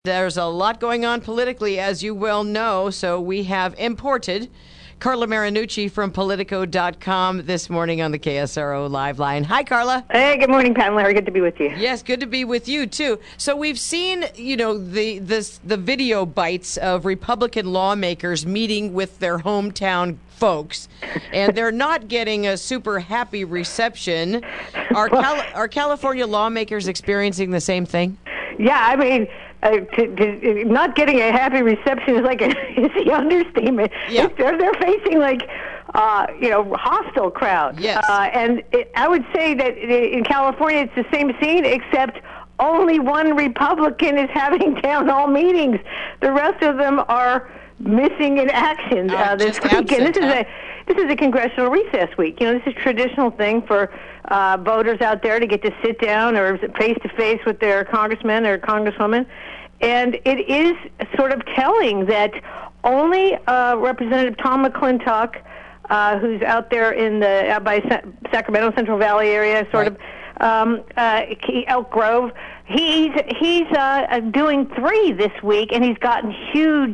There's a lot going on politically, as you well know, so we have imported Carla Marinucci from Politico.com this morning on the KSRO Live Line. Hi, Carla. Hey, good morning, Pat and Larry. Good to be with you. Yes, good to be with you, too. So we've seen, the video bites of Republican lawmakers meeting with their hometown folks, and they're not getting a super happy reception. Are California lawmakers experiencing the same thing? Yeah, I mean, not getting a happy reception is is the understatement. Yeah. They're facing hostile crowds. Yes. I would say that in California it's the same scene, except only one Republican is having town hall meetings. The rest of them are missing in action this week. And this is a congressional recess week. This is a traditional thing for voters out there to get to sit down or face-to-face with their congressman or congresswoman. And it is sort of telling that only Representative Tom McClintock, who's out there in by Sacramento Central Valley area, Elk Grove, he's doing 3 this week, and he's gotten huge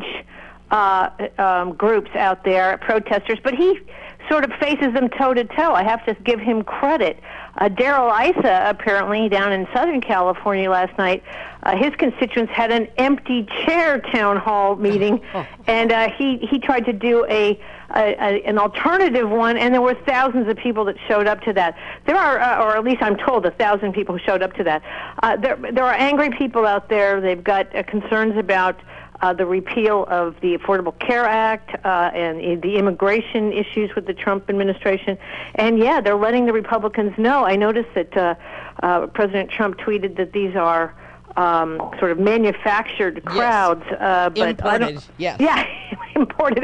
groups out there, protesters, but he sort of faces them toe-to-toe. I have to give him credit. Darrell Issa, apparently, down in Southern California last night, his constituents had an empty chair town hall meeting, and he tried to do an alternative one, and there were thousands of people that showed up to that. There are, or at least I'm told, 1,000 people who showed up to that. There are angry people out there. They've got concerns about the repeal of the Affordable Care Act and the immigration issues with the Trump administration. And, yeah, they're letting the Republicans know. I noticed that President Trump tweeted that these are sort of manufactured crowds. But imported, yes. Yeah, imported.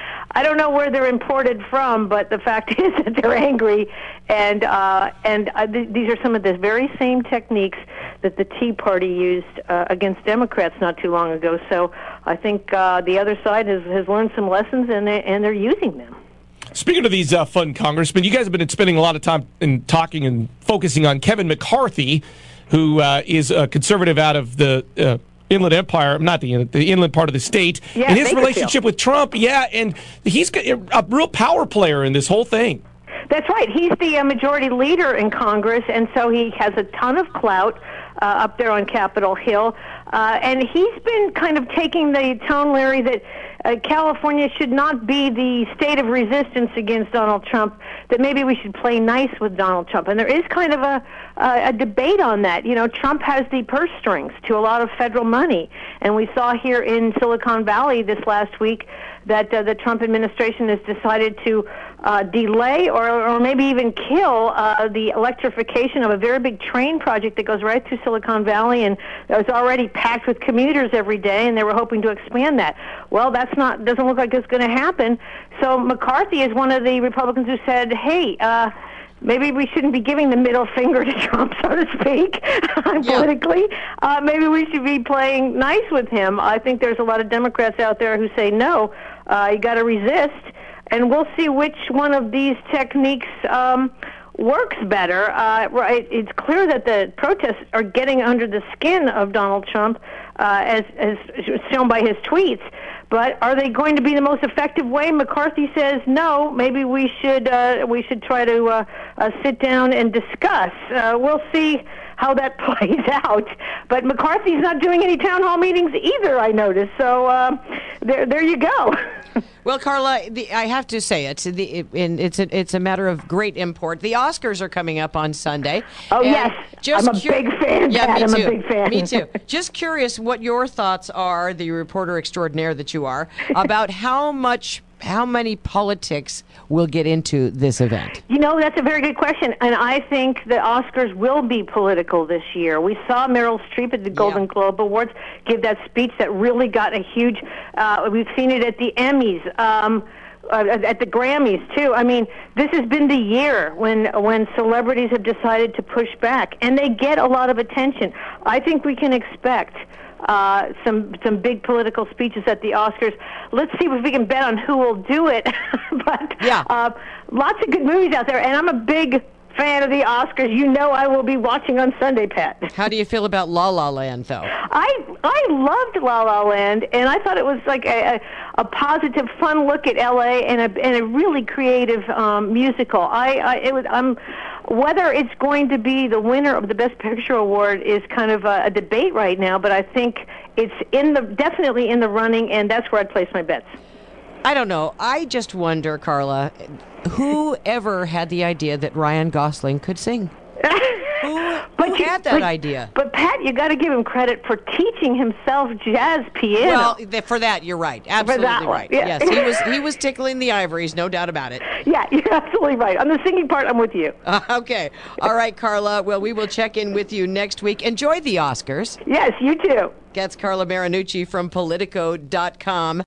I don't know where they're imported from, but the fact is that they're angry. And these are some of the very same techniques that the Tea Party used against Democrats not too long ago. So I think the other side has learned some lessons, and they're using them. Speaking of these fun congressmen, you guys have been spending a lot of time in talking and focusing on Kevin McCarthy, who is a conservative out of the Inland Empire, not the inland part of the state, and his relationship with Trump. Yeah, and he's a real power player in this whole thing. That's right. He's the majority leader in Congress, and so he has a ton of clout up there on Capitol Hill. And he's been kind of taking the tone, Larry, that California should not be the state of resistance against Donald Trump, that maybe we should play nice with Donald Trump. And there is kind of a debate on that. Trump has the purse strings to a lot of federal money. And we saw here in Silicon Valley this last week that the Trump administration has decided to delay or maybe even kill the electrification of a very big train project that goes right through Silicon Valley, and that was already packed with commuters every day, and they were hoping to expand that. Well, doesn't look like it's going to happen. So McCarthy is one of the Republicans who said, hey, maybe we shouldn't be giving the middle finger to Trump, so to speak, politically. Maybe we should be playing nice with him. I think there's a lot of Democrats out there who say, no, you got to resist. And we'll see which one of these techniques works better. Right? It's clear that the protests are getting under the skin of Donald Trump, as shown by his tweets. But are they going to be the most effective way? McCarthy says no. Maybe we should try to sit down and discuss. We'll see how that plays out. But McCarthy's not doing any town hall meetings either, I noticed. So there you go. Well, Carla, I have to say it's a matter of great import. The Oscars are coming up on Sunday. Oh, yes. I'm a big fan, yeah, Pat. Me too. I'm a big fan. Me too. Just curious what your thoughts are, the reporter extraordinaire that you are, about how many politics will get into this event? That's a very good question, and I think the Oscars will be political this year. We saw Meryl Streep at the Golden Globe Awards give that speech that really got a huge, we've seen it at the Emmys, at the Grammys, too. I mean, this has been the year when celebrities have decided to push back, and they get a lot of attention. I think we can expect some big political speeches at the Oscars. Let's see if we can bet on who will do it. But lots of good movies out there, and I'm a big fan of the Oscars. You know I will be watching on Sunday, Pat. How do you feel about La La Land, though? I loved La La Land, and I thought it was like a positive, fun look at L.A. and a really creative musical. Whether it's going to be the winner of the Best Picture award is kind of a debate right now, but I think it's definitely in the running, and that's where I'd place my bets. I don't know. I just wonder, Carla, who ever had the idea that Ryan Gosling could sing? Who had that idea? But Pat, you got to give him credit for teaching himself jazz piano. Well, for that you're right. Absolutely right. Yeah. Yes, he was tickling the ivories, no doubt about it. Yeah, you're absolutely right. On the singing part, I'm with you. Okay. All right, Carla. Well, we will check in with you next week. Enjoy the Oscars. Yes, you too. That's Carla Marinucci from Politico.com.